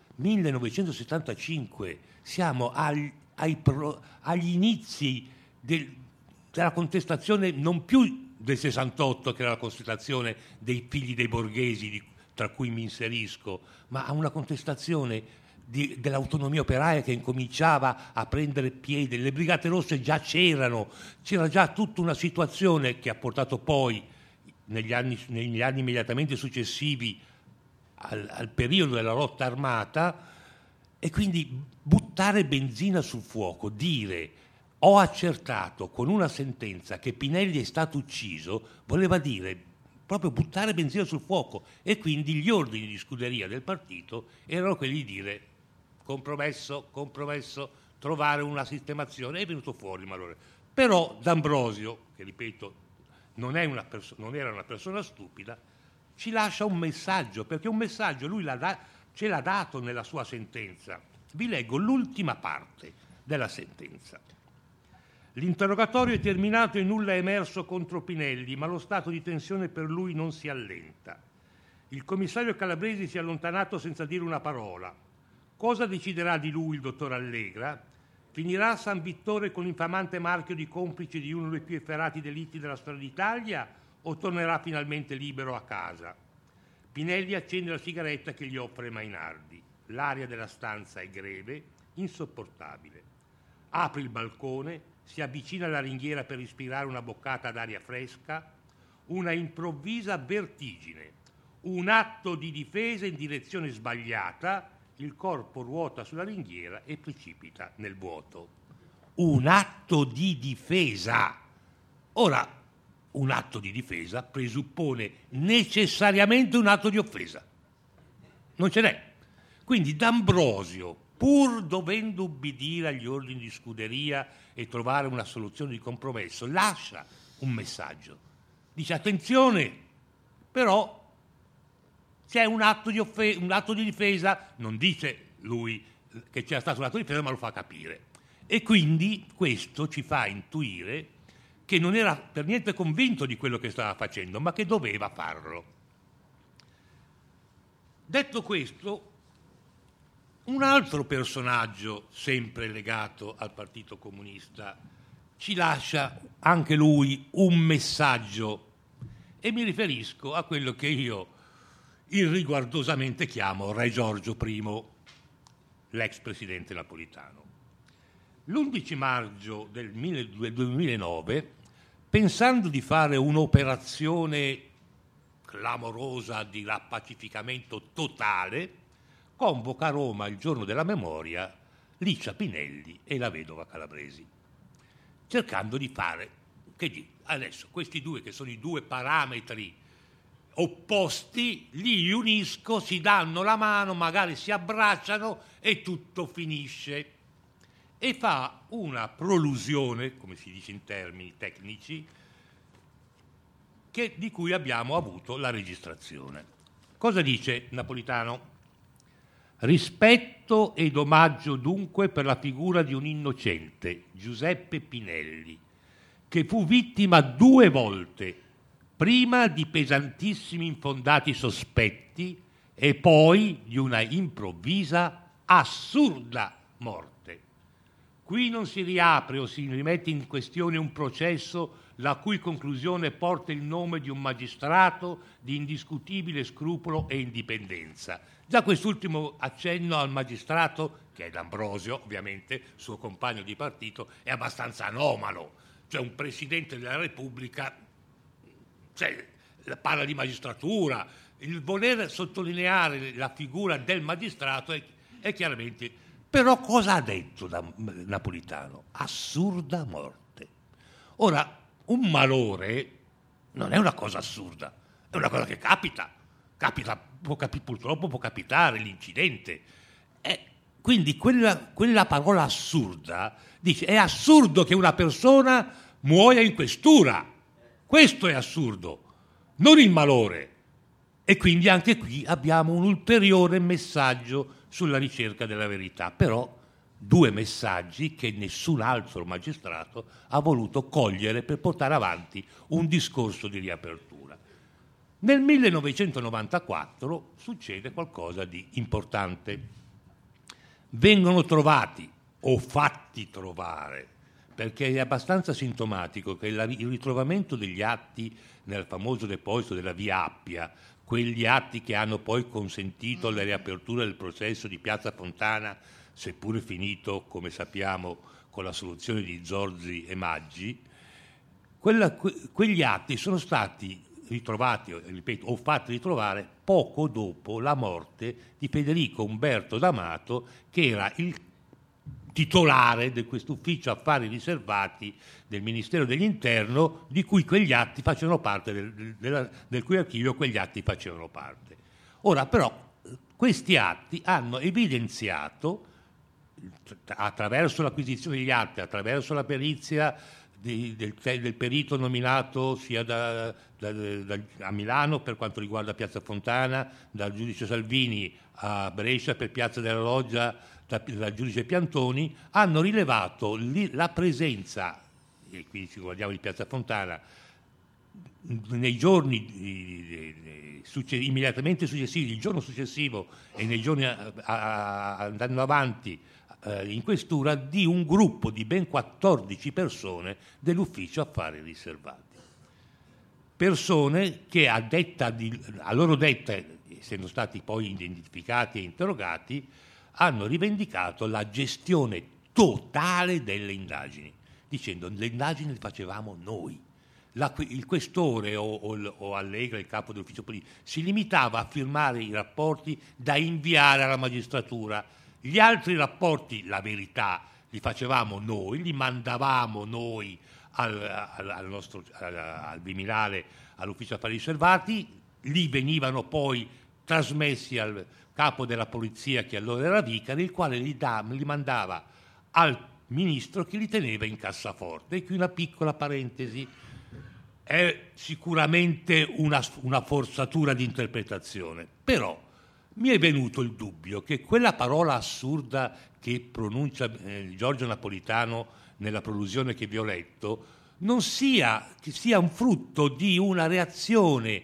millenovecentosettantacinque, siamo agli, ai pro, agli inizi del, della contestazione non più del sessantotto, che era la contestazione dei figli dei borghesi, di, tra cui mi inserisco, ma a una contestazione di, dell'autonomia operaia che incominciava a prendere piede. Le Brigate Rosse già c'erano, c'era già tutta una situazione che ha portato poi, negli anni, negli anni immediatamente successivi al, al periodo della lotta armata, e quindi buttare benzina sul fuoco, dire ho accertato con una sentenza che Pinelli è stato ucciso, voleva dire proprio buttare benzina sul fuoco, e quindi gli ordini di scuderia del partito erano quelli di dire compromesso, compromesso, trovare una sistemazione. È venuto fuori il malore. Però D'Ambrosio, che ripeto non, è una perso- non era una persona stupida, ci lascia un messaggio, perché un messaggio lui l'ha da- ce l'ha dato nella sua sentenza. Vi leggo l'ultima parte della sentenza. L'interrogatorio è terminato e nulla è emerso contro Pinelli, ma lo stato di tensione per lui non si allenta. Il commissario Calabresi si è allontanato senza dire una parola. Cosa deciderà di lui il dottor Allegra? Finirà a San Vittore con l'infamante marchio di complice di uno dei più efferati delitti della storia d'Italia, o tornerà finalmente libero a casa? Pinelli accende la sigaretta che gli offre Mainardi. L'aria della stanza è greve, insopportabile. Apre il balcone, si avvicina alla ringhiera per ispirare una boccata d'aria fresca, una improvvisa vertigine, un atto di difesa in direzione sbagliata, il corpo ruota sulla ringhiera e precipita nel vuoto. Un atto di difesa. Ora, un atto di difesa presuppone necessariamente un atto di offesa. Non ce n'è. Quindi D'Ambrosio, pur dovendo ubbidire agli ordini di scuderia e trovare una soluzione di compromesso, lascia un messaggio. Dice attenzione, però c'è un atto di, offe- un atto di difesa, non dice lui che c'era stato un atto di difesa, ma lo fa capire. E quindi questo ci fa intuire che non era per niente convinto di quello che stava facendo, ma che doveva farlo. Detto questo, un altro personaggio, sempre legato al Partito Comunista, ci lascia anche lui un messaggio, e mi riferisco a quello che io irriguardosamente chiamo Re Giorgio primo, l'ex presidente napolitano. L'undici maggio del duemilanove, pensando di fare un'operazione clamorosa di rappacificamento totale, convoca a Roma il giorno della memoria Licia Pinelli e la vedova Calabresi, cercando di fare, che di, adesso questi due che sono i due parametri opposti, li unisco, si danno la mano, magari si abbracciano e tutto finisce. E fa una prolusione, come si dice in termini tecnici, che, di cui abbiamo avuto la registrazione. Cosa dice Napolitano? Rispetto ed omaggio dunque per la figura di un innocente, Giuseppe Pinelli, che fu vittima due volte, prima di pesantissimi infondati sospetti e poi di una improvvisa, assurda morte. Qui non si riapre o si rimette in questione un processo la cui conclusione porta il nome di un magistrato di indiscutibile scrupolo e indipendenza. Già quest'ultimo accenno al magistrato, che è D'Ambrosio, ovviamente, suo compagno di partito, è abbastanza anomalo. Cioè un Presidente della Repubblica, cioè, parla di magistratura, il voler sottolineare la figura del magistrato è, è chiaramente... Però cosa ha detto da, Napolitano? Assurda morte. Ora, un malore non è una cosa assurda, è una cosa che capita, capita può capi, purtroppo può capitare l'incidente. E quindi quella, quella parola assurda dice è assurdo che una persona muoia in questura, questo è assurdo, non il malore. E quindi anche qui abbiamo un ulteriore messaggio sulla ricerca della verità, però due messaggi che nessun altro magistrato ha voluto cogliere per portare avanti un discorso di riapertura. Nel millenovecentonovantaquattro succede qualcosa di importante. Vengono trovati o fatti trovare, perché è abbastanza sintomatico che il ritrovamento degli atti nel famoso deposito della Via Appia, quegli atti che hanno poi consentito la riapertura del processo di Piazza Fontana, seppure finito, come sappiamo, con la soluzione di Zorzi e Maggi, quella, que, quegli atti sono stati ritrovati, ripeto, o fatti ritrovare poco dopo la morte di Federico Umberto D'Amato, che era il titolare di questo ufficio affari riservati del Ministero dell'Interno, di cui quegli atti facevano parte, del, del, del cui archivio quegli atti facevano parte. Ora però questi atti hanno evidenziato, attraverso l'acquisizione degli atti, attraverso la perizia di, del, del perito nominato sia da, da, da, a Milano per quanto riguarda Piazza Fontana, dal giudice Salvini a Brescia per Piazza della Loggia, da, dal giudice Piantoni, hanno rilevato li, la presenza, e quindi ci guardiamo di Piazza Fontana, nei giorni di, di, di, succe, immediatamente successivi, il giorno successivo e nei giorni a, a, andando avanti eh, in questura, di un gruppo di ben quattordici persone dell'ufficio affari riservati. Persone che a, detta di, a loro detta, essendo stati poi identificati e interrogati, hanno rivendicato la gestione totale delle indagini, dicendo le indagini le facevamo noi. La, il questore o, o, o Allegra, il capo dell'ufficio politico, si limitava a firmare i rapporti da inviare alla magistratura. Gli altri rapporti, la verità, li facevamo noi, li mandavamo noi al, al, al, nostro, al, al Viminale, all'ufficio affari riservati, li venivano poi trasmessi al capo della polizia, che allora era Vicari, il quale li, da, li mandava al ministro, che li teneva in cassaforte. E qui una piccola parentesi: è sicuramente una, una forzatura di interpretazione, però mi è venuto il dubbio che quella parola assurda che pronuncia eh, Giorgio Napolitano nella prolusione che vi ho letto non sia, che sia un frutto di una reazione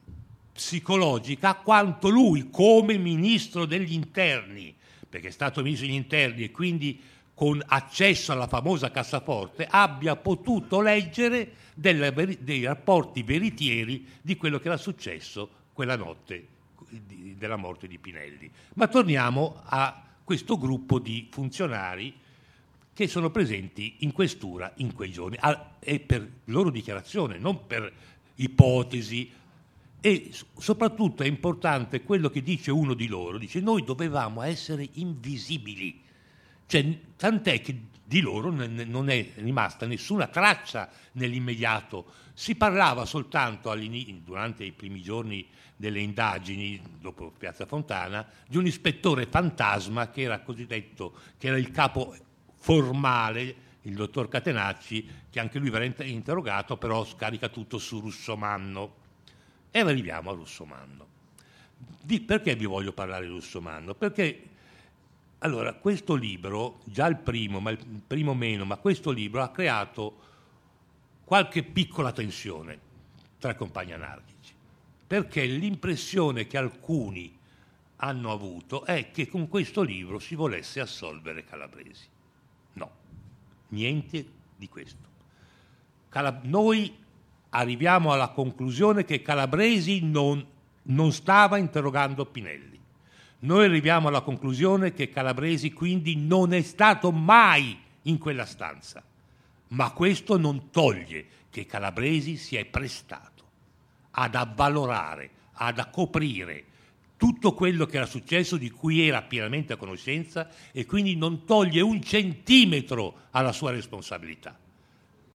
psicologica, quanto lui, come ministro degli interni, perché è stato ministro degli interni e quindi con accesso alla famosa cassaforte, abbia potuto leggere delle, dei rapporti veritieri di quello che era successo quella notte di, della morte di Pinelli. Ma torniamo a questo gruppo di funzionari che sono presenti in questura in quei giorni, a, e per loro dichiarazione, non per ipotesi. E soprattutto è importante quello che dice uno di loro, dice: noi dovevamo essere invisibili, cioè, tant'è che di loro non è rimasta nessuna traccia nell'immediato. Si parlava soltanto durante i primi giorni delle indagini, dopo Piazza Fontana, di un ispettore fantasma che era cosiddetto, che era il capo formale, il dottor Catenacci, che anche lui verrà interrogato, però scarica tutto su Russomanno. E arriviamo a Russomanno. Di, perché vi voglio parlare di Russomanno? Perché allora questo libro, già il primo, ma il primo meno, ma questo libro ha creato qualche piccola tensione tra i compagni anarchici, perché l'impressione che alcuni hanno avuto è che con questo libro si volesse assolvere Calabresi. No, niente di questo. Calab- noi arriviamo alla conclusione che Calabresi non, non stava interrogando Pinelli. Noi arriviamo alla conclusione che Calabresi quindi non è stato mai in quella stanza, ma questo non toglie che Calabresi si è prestato ad avvalorare, ad coprire tutto quello che era successo, di cui era pienamente a conoscenza, e quindi non toglie un centimetro alla sua responsabilità.